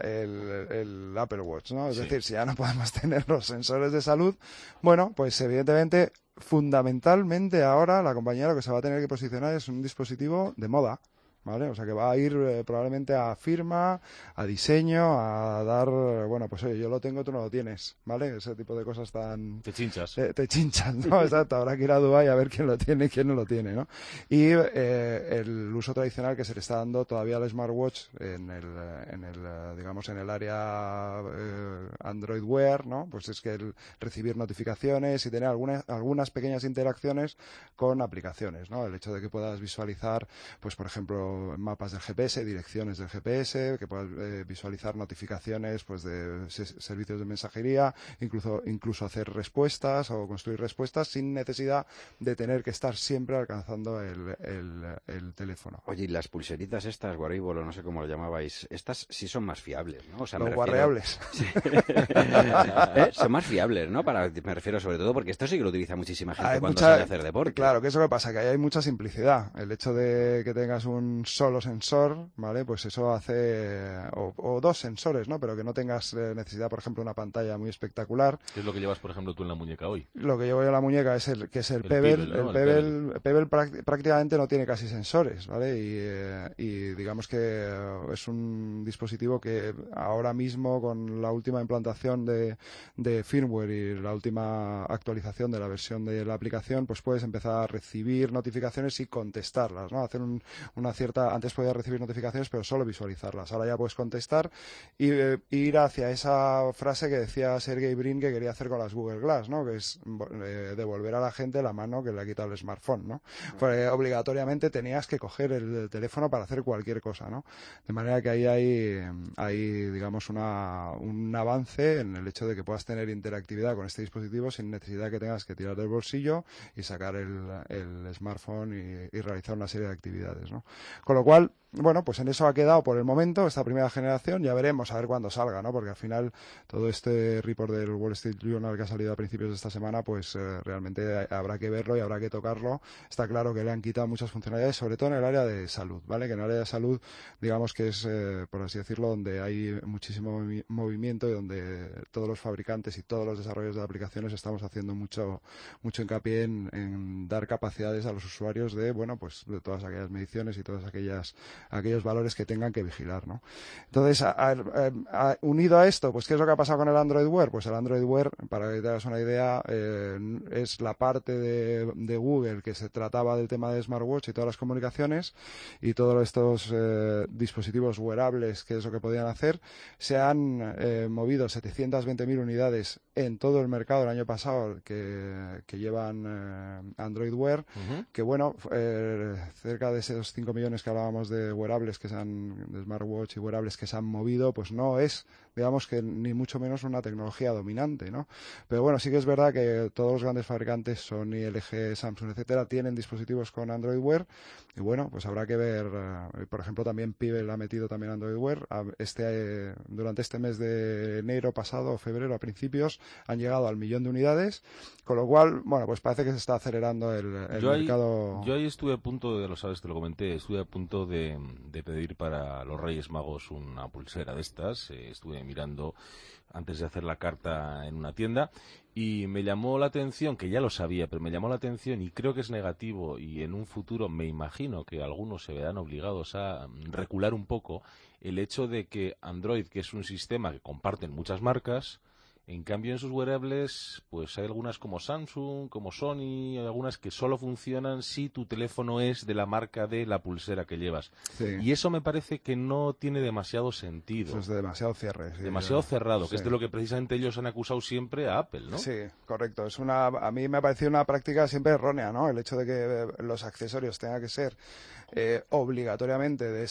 el Apple Watch, ¿no? Es decir, si ya no podemos tener los sensores de salud, bueno, pues evidentemente, fundamentalmente ahora la compañía lo que se va a tener que posicionar es un dispositivo de moda, ¿vale? O sea que va a ir probablemente a firma, a diseño, a dar, bueno, pues oye, yo lo tengo, tú no lo tienes, ¿vale? Ese tipo de cosas tan... Te chinchas. Te chinchas, ¿no? Exacto, habrá que ir a Dubái a ver quién lo tiene y quién no lo tiene, ¿no? Y el uso tradicional que se le está dando todavía al smartwatch digamos, en el área Android Wear, ¿no? Pues es que el recibir notificaciones y tener algunas pequeñas interacciones con aplicaciones, ¿no? El hecho de que puedas visualizar, pues por ejemplo, mapas del GPS, direcciones del GPS, que puedas visualizar notificaciones pues de servicios de mensajería, incluso hacer respuestas o construir respuestas sin necesidad de tener que estar siempre alcanzando el teléfono. Oye, y las pulseritas estas, Wearable, no sé cómo lo llamabais, estas sí son más fiables, ¿no? O sea, los guarreables. Sí. Son más fiables, ¿no? Me refiero sobre todo porque esto sí que lo utiliza muchísima gente cuando sale a hacer deporte. Claro, que eso que pasa, que ahí hay mucha simplicidad. El hecho de que tengas un solo sensor, ¿vale? Pues eso hace... O dos sensores, ¿no? Pero que no tengas necesidad, por ejemplo, una pantalla muy espectacular. ¿Qué es lo que llevas, por ejemplo, tú en la muñeca hoy? Lo que llevo yo en la muñeca es el Pebble. ¿no? El Pebble prácticamente no tiene casi sensores, ¿vale? Y digamos que es un dispositivo que ahora mismo, con la última implantación de firmware y la última actualización de la versión de la aplicación, pues puedes empezar a recibir notificaciones y contestarlas, ¿no? Hacer una cierta... Antes podías recibir notificaciones, pero solo visualizarlas. Ahora ya puedes contestar y ir hacia esa frase que decía Sergey Brin que quería hacer con las Google Glass, ¿no? Que es devolver a la gente la mano que le ha quitado el smartphone, ¿no? Porque obligatoriamente tenías que coger el teléfono para hacer cualquier cosa, ¿no? De manera que ahí hay digamos, un avance en el hecho de que puedas tener interactividad con este dispositivo sin necesidad que tengas que tirar del bolsillo y sacar el smartphone y realizar una serie de actividades, ¿no? Con lo cual, bueno, pues en eso ha quedado por el momento esta primera generación. Ya veremos a ver cuándo salga, ¿no? Porque al final todo este report del Wall Street Journal que ha salido a principios de esta semana, pues realmente habrá que verlo y habrá que tocarlo. Está claro que le han quitado muchas funcionalidades, sobre todo en el área de salud, ¿vale? Que en el área de salud, digamos que es, por así decirlo, donde hay muchísimo movimiento y donde todos los fabricantes y todos los desarrolladores de aplicaciones estamos haciendo mucho hincapié en dar capacidades a los usuarios de, bueno, pues de todas aquellas mediciones y todas aquellos valores que tengan que vigilar, ¿no? Entonces, unido a esto, pues ¿qué es lo que ha pasado con el Android Wear? Pues el Android Wear, para que te hagas una idea, es la parte de Google que se trataba del tema de smartwatch y todas las comunicaciones y todos estos dispositivos wearables, que es lo que podían hacer. Se han movido 720.000 unidades en todo el mercado el año pasado que llevan Android Wear, que bueno, cerca de esos 5 millones que hablábamos de wearables de smartwatch y wearables que se han movido, pues no es digamos que ni mucho menos una tecnología dominante, ¿no? Pero bueno, sí que es verdad que todos los grandes fabricantes, Sony, LG, Samsung, etcétera, tienen dispositivos con Android Wear y bueno, pues habrá que ver, por ejemplo, también Pibel ha metido también Android Wear. Durante este mes de enero pasado o febrero a principios han llegado al 1.000.000 de unidades, con lo cual, bueno, pues parece que se está acelerando el mercado. Yo ahí estuve a punto, lo sabes, te lo comenté, estuve a punto de pedir para los Reyes Magos una pulsera de estas. Estuve mirando antes de hacer la carta en una tienda y me llamó la atención, que ya lo sabía, pero me llamó la atención y creo que es negativo, y en un futuro me imagino que algunos se verán obligados a recular un poco, el hecho de que Android, que es un sistema que comparten muchas marcas, en cambio en sus wearables pues hay algunas como Samsung, como Sony, algunas que solo funcionan si tu teléfono es de la marca de la pulsera que llevas. Sí. Y eso me parece que no tiene demasiado sentido. Eso es de demasiado cierre. Sí, demasiado cerrado, sí. Que es de lo que precisamente ellos han acusado siempre a Apple, ¿no? Sí, correcto. A mí me ha parecido una práctica siempre errónea, ¿no? El hecho de que los accesorios tengan que ser obligatoriamente de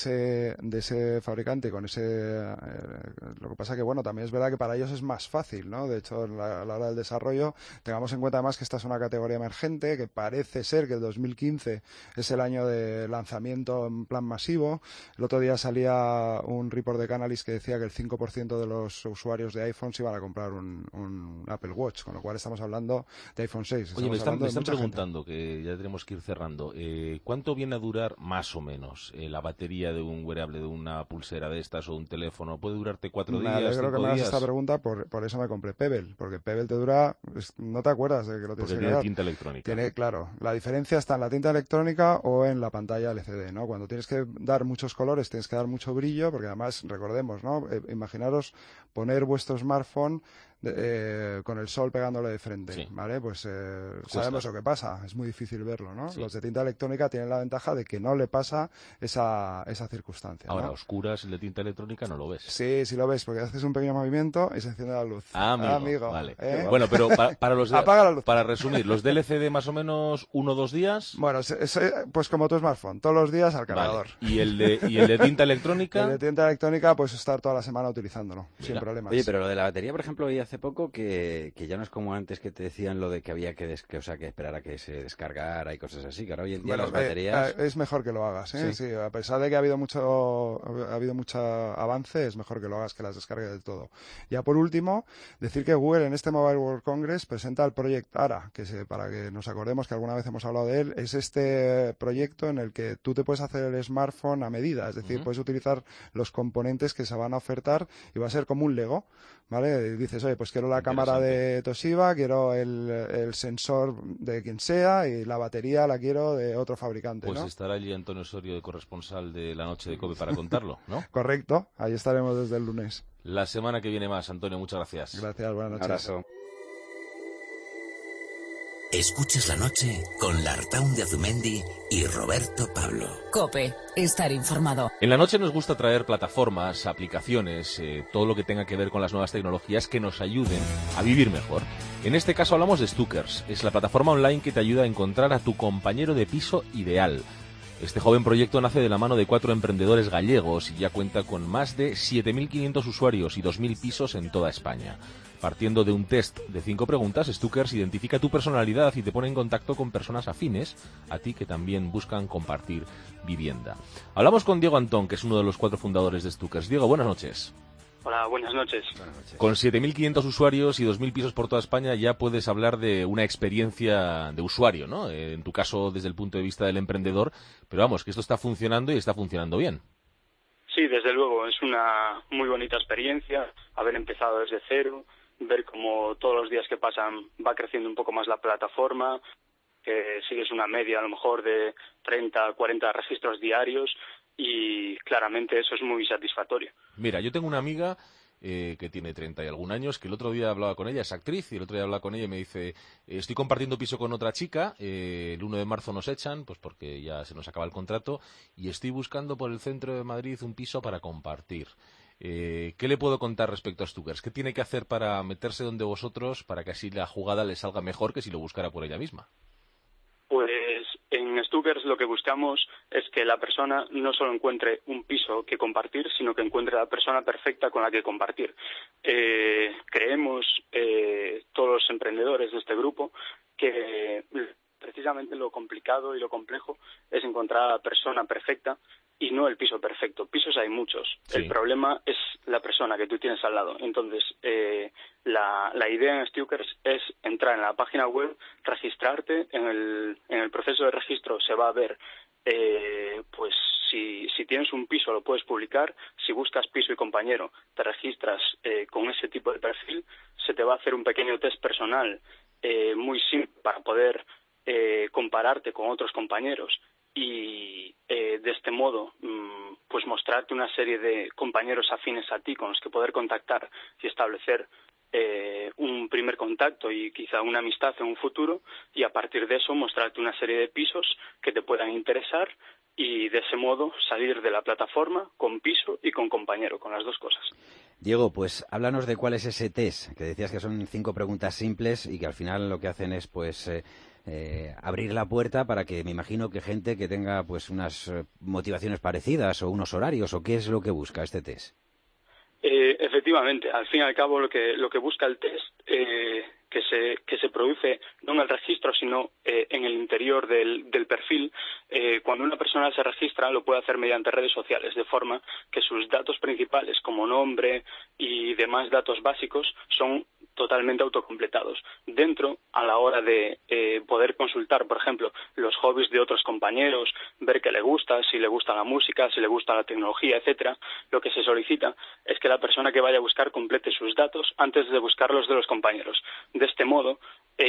ese fabricante con ese lo que pasa que bueno, también es verdad que para ellos es más fácil, ¿no? De hecho, a la hora del desarrollo, tengamos en cuenta además que esta es una categoría emergente, que parece ser que el 2015 es el año de lanzamiento en plan masivo. El otro día salía un report de Canalys que decía que el 5% de los usuarios de iPhone se iban a comprar un Apple Watch, con lo cual estamos hablando de iPhone 6. Oye, me están preguntando, que ya tenemos que ir cerrando, ¿cuánto viene a durar más o menos la batería de un wearable, de una pulsera de estas o un teléfono? ¿Puede durarte 4 días, 5 días? Me alegro que me hagas esta pregunta, por eso me compré Pebble, porque Pebble te dura, no te acuerdas de que lo tienes que tiene tinta electrónica. Claro, la diferencia está en la tinta electrónica o en la pantalla LCD, ¿no? Cuando tienes que dar muchos colores, tienes que dar mucho brillo, porque además, recordemos, ¿no? Imaginaros poner vuestro smartphone con el sol pegándole de frente, sí. ¿Vale? Pues sabemos lo que pasa, es muy difícil verlo, ¿no? Sí. Los de tinta electrónica tienen la ventaja de que no le pasa esa circunstancia. Ahora, ¿no? oscuras, el de tinta electrónica no lo ves. Sí, sí lo ves, porque haces un pequeño movimiento y se enciende la luz. Amigo. Vale. Bueno, pero para los apaga la luz. Para resumir, los de LCD más o menos 1 o 2 días. Bueno, pues como tu smartphone, todos los días al cargador. Vale. ¿Y el de tinta electrónica? El de tinta electrónica, pues estar toda la semana utilizándolo, sin problemas. Oye, pero lo de la batería, por ejemplo, hace poco que ya no es como antes, que te decían lo de que había que esperar a que se descargara y cosas así, que ahora hoy en día las baterías... es mejor que lo hagas, ¿eh? Sí, a pesar de que ha habido mucho avance, es mejor que lo hagas, que las descargues del todo. Ya por último, decir que Google en este Mobile World Congress presenta el Project ARA, que para que nos acordemos que alguna vez hemos hablado de él, es este proyecto en el que tú te puedes hacer el smartphone a medida, es decir, puedes utilizar los componentes que se van a ofertar y va a ser como un Lego, ¿vale? Y dices, oye, pues quiero la cámara de Toshiba, quiero el sensor de quien sea y la batería la quiero de otro fabricante, Pues ¿no? estará allí Antonio Osorio, de corresponsal de La Noche de COPE, para contarlo, ¿no? Correcto, ahí estaremos desde el lunes. La semana que viene más, Antonio, muchas gracias. Gracias, buenas noches. Un abrazo. Escuchas la noche con Lartaun de Azumendi y Roberto Pablo. COPE, estar informado. En la noche nos gusta traer plataformas, aplicaciones, todo lo que tenga que ver con las nuevas tecnologías que nos ayuden a vivir mejor. En este caso hablamos de Stookers. Es la plataforma online que te ayuda a encontrar a tu compañero de piso ideal. Este joven proyecto nace de la mano de 4 emprendedores gallegos y ya cuenta con más de 7.500 usuarios y 2.000 pisos en toda España. Partiendo de un test de 5 preguntas, Stookers identifica tu personalidad y te pone en contacto con personas afines a ti que también buscan compartir vivienda. Hablamos con Diego Antón, que es uno de los 4 fundadores de Stookers. Diego, buenas noches. Hola, buenas noches. Con 7.500 usuarios y 2.000 pisos por toda España ya puedes hablar de una experiencia de usuario, ¿no? En tu caso, desde el punto de vista del emprendedor, pero vamos, que esto está funcionando y está funcionando bien. Sí, desde luego, es una muy bonita experiencia haber empezado desde cero, ver cómo todos los días que pasan va creciendo un poco más la plataforma, que sigues una media a lo mejor de 30, 40 registros diarios y claramente eso es muy satisfactorio. Mira, yo tengo una amiga que tiene 30 y algún años, que el otro día hablaba con ella, es actriz, y el otro día hablaba con ella y me dice, estoy compartiendo piso con otra chica, el 1 de marzo nos echan, pues porque ya se nos acaba el contrato, y estoy buscando por el centro de Madrid un piso para compartir. ¿Qué le puedo contar respecto a Stookers? ¿Qué tiene que hacer para meterse donde vosotros, para que así la jugada le salga mejor que si lo buscara por ella misma? Pues en Stookers Stukers lo que buscamos es que la persona no solo encuentre un piso que compartir, sino que encuentre la persona perfecta con la que compartir. Creemos, todos los emprendedores de este grupo, que precisamente lo complicado y lo complejo es encontrar a la persona perfecta y no el piso perfecto. Pisos hay muchos. Sí. El problema es la persona que tú tienes al lado. Entonces, la idea en Stukers es entrar en la página web, registrarte. En el proceso de registro se va a ver, pues si tienes un piso lo puedes publicar. Si buscas piso y compañero, te registras con ese tipo de perfil. Se te va a hacer un pequeño test personal muy simple para poder compararte con otros compañeros y de este modo pues mostrarte una serie de compañeros afines a ti con los que poder contactar y establecer un primer contacto y quizá una amistad en un futuro, y a partir de eso mostrarte una serie de pisos que te puedan interesar y de ese modo salir de la plataforma con piso y con compañero, con las dos cosas. Diego, pues háblanos de cuál es ese test, que decías que son 5 preguntas simples y que al final lo que hacen es pues abrir la puerta para que, me imagino, que gente que tenga pues unas motivaciones parecidas o unos horarios, o qué es lo que busca este test. Efectivamente, al fin y al cabo lo que busca el test que se produce no en el registro sino en el interior del perfil. Cuando una persona se registra lo puede hacer mediante redes sociales, de forma que sus datos principales como nombre y demás datos básicos son totalmente autocompletados. Dentro, a la hora de poder consultar, por ejemplo, los hobbies de otros compañeros, ver qué le gusta, si le gusta la música, si le gusta la tecnología, etcétera, lo que se solicita es que la persona que vaya a buscar complete sus datos antes de buscar los de los compañeros. De este modo,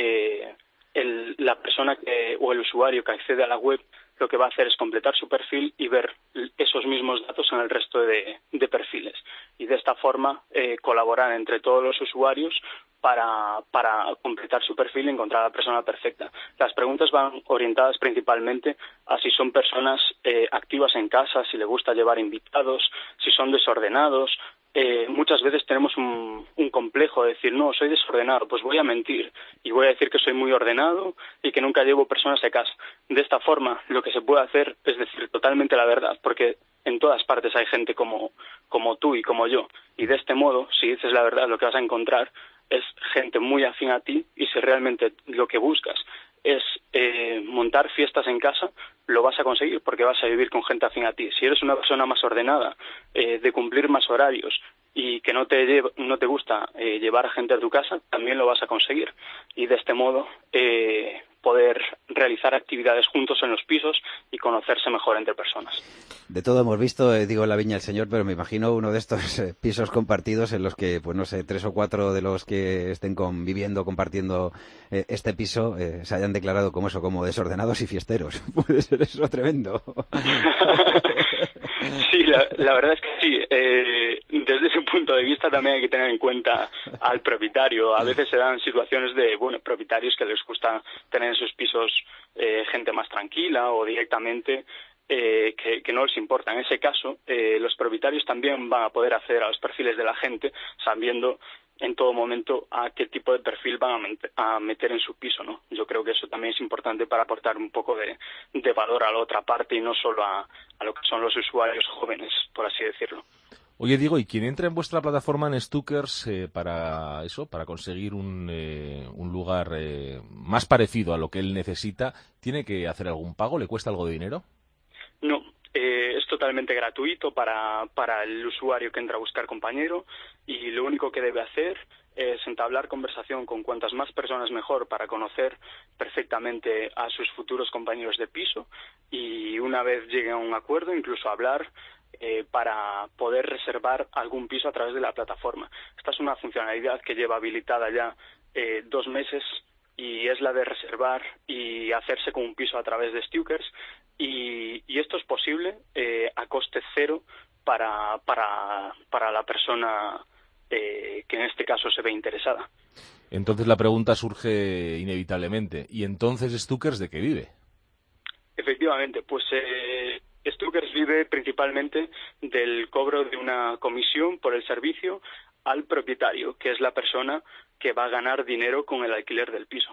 la persona o el usuario que accede a la web lo que va a hacer es completar su perfil y ver esos mismos datos en el resto de perfiles. Y de esta forma colaborar entre todos los usuarios para completar su perfil y encontrar a la persona perfecta. Las preguntas van orientadas principalmente a si son personas activas en casa, si les gusta llevar invitados, si son desordenados. Muchas veces tenemos un complejo de decir, no, soy desordenado, pues voy a mentir y voy a decir que soy muy ordenado y que nunca llevo personas a casa. De esta forma, lo que se puede hacer es decir totalmente la verdad, porque en todas partes hay gente como tú y como yo, y de este modo, si dices la verdad, lo que vas a encontrar es gente muy afín a ti, y si realmente lo que buscas es montar fiestas en casa, lo vas a conseguir porque vas a vivir con gente afín a ti. Si eres una persona más ordenada, de cumplir más horarios y que no te gusta llevar a gente a tu casa, también lo vas a conseguir. Y de este modo poder realizar actividades juntos en los pisos y conocerse mejor entre personas. De todo hemos visto, digo, en la Viña del Señor, pero me imagino uno de estos pisos compartidos en los que, pues no sé, 3 o 4 de los que estén compartiendo este piso se hayan declarado como desordenados y fiesteros. Puede ser eso tremendo. Sí, la verdad es que sí. Desde ese punto de vista también hay que tener en cuenta al propietario. A veces se dan situaciones de, propietarios que les gusta tener en sus pisos gente más tranquila o directamente que no les importa. En ese caso, los propietarios también van a poder acceder a los perfiles de la gente sabiendo en todo momento a qué tipo de perfil van a meter en su piso, ¿no? Yo creo que eso también es importante para aportar un poco de valor a la otra parte y no solo a lo que son los usuarios jóvenes, por así decirlo. Oye, Diego, ¿y quien entra en vuestra plataforma en Stukers para conseguir un lugar más parecido a lo que él necesita, tiene que hacer algún pago? ¿Le cuesta algo de dinero? No, es totalmente gratuito para el usuario que entra a buscar compañero, y lo único que debe hacer es entablar conversación con cuantas más personas mejor para conocer perfectamente a sus futuros compañeros de piso, y una vez llegue a un acuerdo, incluso hablar para poder reservar algún piso a través de la plataforma. Esta es una funcionalidad que lleva habilitada ya 2 meses, y es la de reservar y hacerse con un piso a través de Stukers, y esto es posible a coste cero para la persona que en este caso se ve interesada. Entonces la pregunta surge inevitablemente, ¿y entonces Stukers de qué vive? Efectivamente, pues Stukers vive principalmente del cobro de una comisión por el servicio al propietario, que es la persona que va a ganar dinero con el alquiler del piso.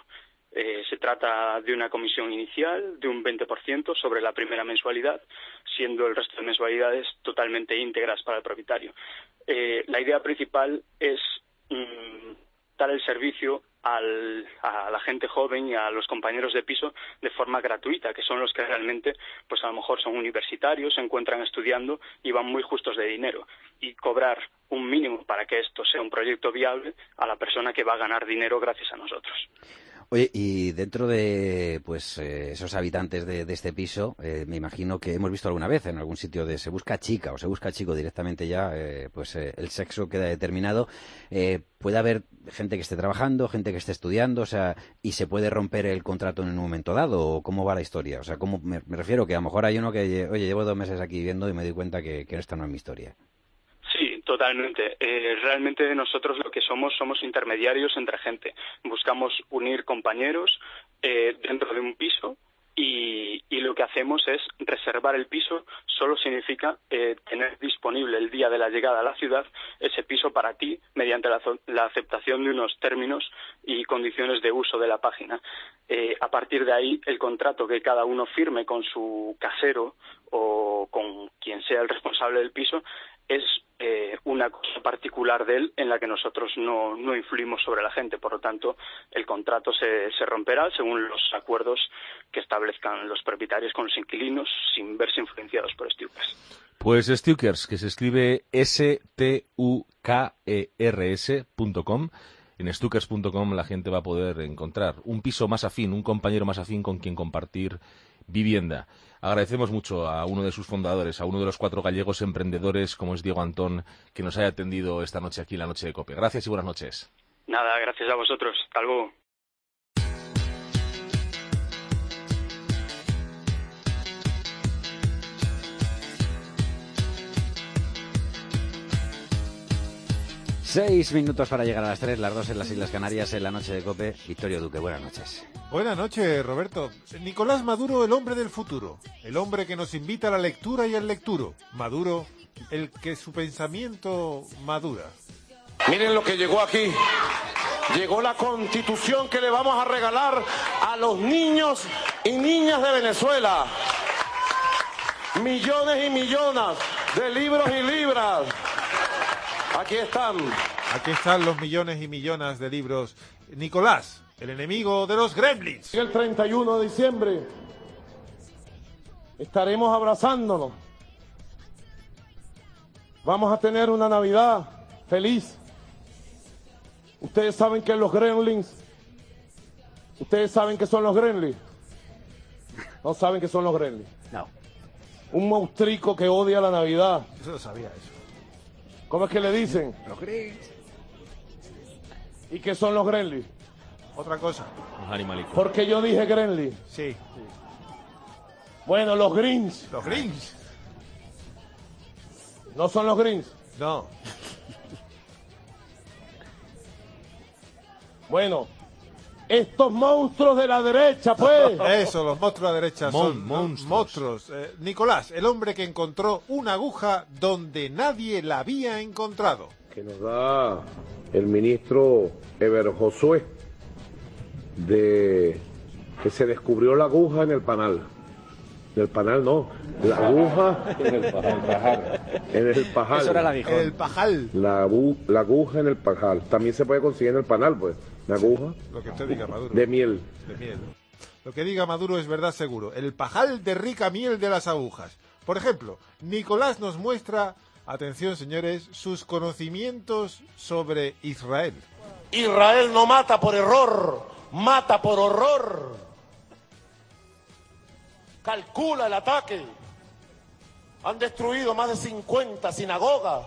Se trata de una comisión inicial de un 20% sobre la primera mensualidad, siendo el resto de mensualidades totalmente íntegras para el propietario. La idea principal es dar el servicio a la gente joven y a los compañeros de piso de forma gratuita, que son los que realmente, pues a lo mejor son universitarios, se encuentran estudiando y van muy justos de dinero, y cobrar un mínimo para que esto sea un proyecto viable a la persona que va a ganar dinero gracias a nosotros. Oye, y dentro de pues esos habitantes de este piso, me imagino que hemos visto alguna vez en algún sitio de se busca chica o se busca chico directamente ya, el sexo queda determinado. Puede haber gente que esté trabajando, gente que esté estudiando, o sea, y se puede romper el contrato en un momento dado, ¿o cómo va la historia? O sea, ¿cómo me refiero? Que a lo mejor hay uno que, oye, llevo 2 meses aquí viviendo y me doy cuenta que esta no es mi historia. Sí, totalmente. Realmente nosotros lo que somos intermediarios entre gente. Buscamos unir compañeros dentro de un piso y lo que hacemos es reservar el piso. Solo significa tener disponible el día de la llegada a la ciudad ese piso para ti mediante la aceptación de unos términos y condiciones de uso de la página. A partir de ahí, el contrato que cada uno firme con su casero o con quien sea el responsable del piso es una cosa particular de él en la que nosotros no influimos sobre la gente. Por lo tanto, el contrato se romperá según los acuerdos que establezcan los propietarios con los inquilinos sin verse influenciados por Stukers. Pues Stukers, que se escribe STUKERS.com. En Stukers.com la gente va a poder encontrar un piso más afín, un compañero más afín con quien compartir vivienda. Agradecemos mucho a uno de sus fundadores, a uno de los 4 gallegos emprendedores, como es Diego Antón, que nos haya atendido esta noche aquí en la Noche de COPE. Gracias y buenas noches. Nada, gracias a vosotros. Hasta luego. Seis minutos para llegar a las 3, las 2 en las Islas Canarias, en la Noche de COPE. Victorio Duque, buenas noches. Buenas noches, Roberto. Nicolás Maduro, el hombre del futuro. El hombre que nos invita a la lectura y al lecturo. Maduro, el que su pensamiento madura. Miren lo que llegó aquí. Llegó la Constitución que le vamos a regalar a los niños y niñas de Venezuela. Millones y millones de libros y libras. Aquí están. Aquí están los millones y millones de libros. Nicolás, el enemigo de los gremlins. El 31 de diciembre estaremos abrazándonos. Vamos a tener una Navidad feliz. Ustedes saben qué son los gremlins. Ustedes saben qué son los gremlins. No saben qué son los gremlins. No. Un monstruico que odia la Navidad. Yo no sabía eso. ¿Cómo es que le dicen? Los gremlins. ¿Y qué son los gremlins? Otra cosa. Los animalicos. Porque yo dije gremlins. Sí. Bueno, los greens. Los greens. ¿No son los greens? No. Bueno, estos monstruos de la derecha, pues. Eso, los monstruos de la derecha son monstruos. Nicolás, el hombre que encontró una aguja donde nadie la había encontrado. Que nos da el ministro Eber Josué, de que se descubrió la aguja en el panal. En el panal no, la aguja en el pajal. En el pajal. Eso era el aguijón. El pajal. La aguja en el pajal. También se puede conseguir en el panal, pues. La aguja. Lo que usted diga, Maduro. De miel. De miel. Lo que diga Maduro es verdad seguro. El pajal de rica miel de las agujas. Por ejemplo, Nicolás nos muestra, atención señores, sus conocimientos sobre Israel. Israel no mata por error, mata por horror. Calcula el ataque. Han destruido más de 50 sinagogas.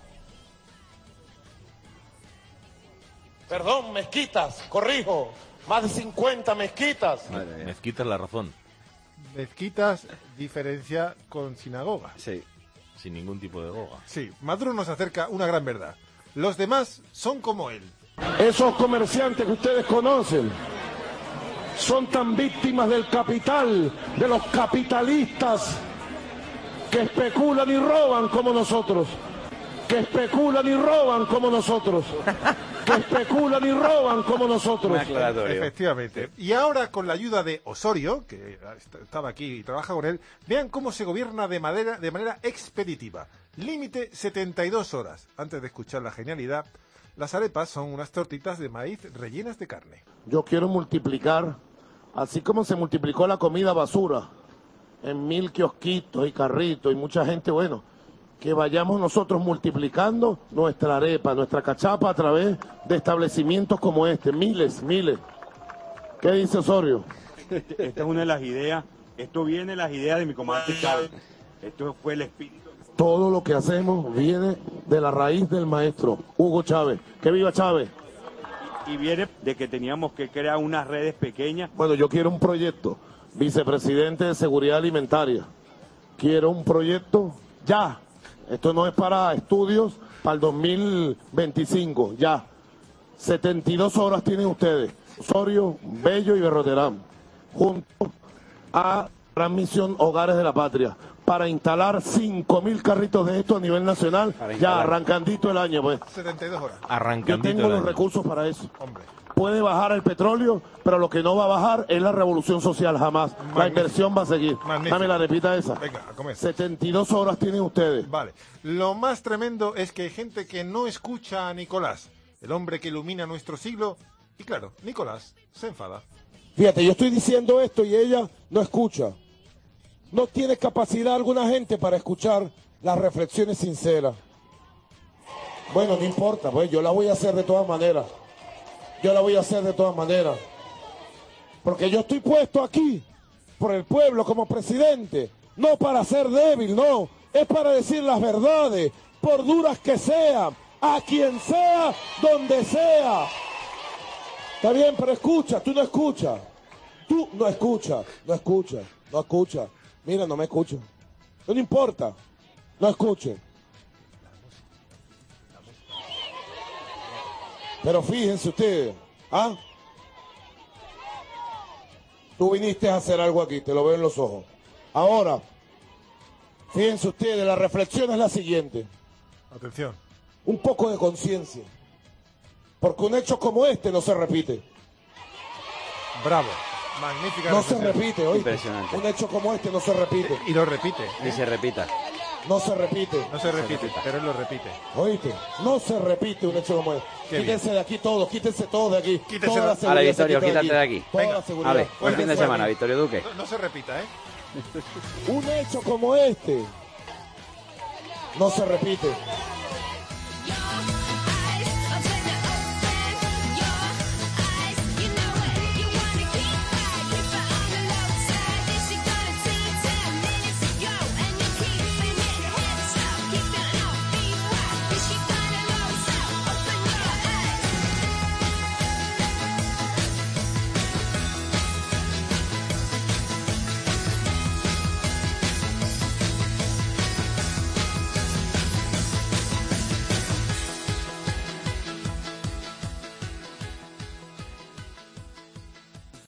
Perdón, mezquitas, corrijo. Más de 50 mezquitas. Mezquitas la razón. Mezquitas diferencia con sinagoga. Sí. Sin ningún tipo de goga. Sí, Maduro nos acerca una gran verdad. Los demás son como él. Esos comerciantes que ustedes conocen son tan víctimas del capital, de los capitalistas que especulan y roban como nosotros. Que especulan y roban como nosotros. que especulan y roban como nosotros. Efectivamente. Y ahora, con la ayuda de Osorio, que estaba aquí y trabaja con él, vean cómo se gobierna de manera expeditiva. Límite 72 horas. Antes de escuchar la genialidad, las arepas son unas tortitas de maíz rellenas de carne. Yo quiero multiplicar, así como se multiplicó la comida basura, en 1000 kiosquitos y carritos y mucha gente, bueno, que vayamos nosotros multiplicando nuestra arepa, nuestra cachapa a través de establecimientos como este, miles. ¿Qué dice Osorio? Esta es una de las ideas, esto viene de las ideas de mi comandante Chávez, esto fue el espíritu. Todo lo que hacemos viene de la raíz del maestro Hugo Chávez. ¡Que viva Chávez! Y viene de que teníamos que crear unas redes pequeñas. Bueno, yo quiero un proyecto, vicepresidente de Seguridad Alimentaria. Quiero un proyecto ya. Esto no es para estudios para el 2025, ya. 72 horas tienen ustedes, Osorio, Bello y Berroterán, junto a Transmisión Hogares de la Patria, para instalar 5.000 carritos de esto a nivel nacional, ya arrancandito el año, pues. 72 horas. Yo tengo los recursos para eso. Hombre. Puede bajar el petróleo, pero lo que no va a bajar es la revolución social, jamás. Magnífico. La inversión va a seguir. Magnífico. Dame la repita esa. Venga, a comer. 72 horas tienen ustedes. Vale. Lo más tremendo es que hay gente que no escucha a Nicolás, el hombre que ilumina nuestro siglo, y claro, Nicolás se enfada. Fíjate, yo estoy diciendo esto y ella no escucha. No tiene capacidad alguna gente para escuchar las reflexiones sinceras. Bueno, no importa, pues yo la voy a hacer de todas maneras. Porque yo estoy puesto aquí por el pueblo como presidente, no para ser débil, no. Es para decir las verdades, por duras que sean, a quien sea, donde sea. Está bien, pero escucha, tú no escuchas. Tú no escuchas. Mira, no me escucha. No importa, no escuche. Pero fíjense ustedes, ¿ah? Tú viniste a hacer algo aquí, te lo veo en los ojos. Ahora, fíjense ustedes, la reflexión es la siguiente. Atención. Un poco de conciencia. Porque un hecho como este no se repite. Bravo. Magnífica. No se repite, oíste. Impresionante. Un hecho como este no se repite. Y lo repite. Ni se repita. No se repite. No se repite, pero él lo repite. ¿Oíste? No se repite un hecho como este. Quítense de aquí todos, quítense todos de aquí. Quítense toda la seguridad. A la Victorio, quítate de aquí. Toda Venga. la seguridad. Vale, buen fin de semana, Victorio Duque. No se repita, ¿eh? Un hecho como este no se repite.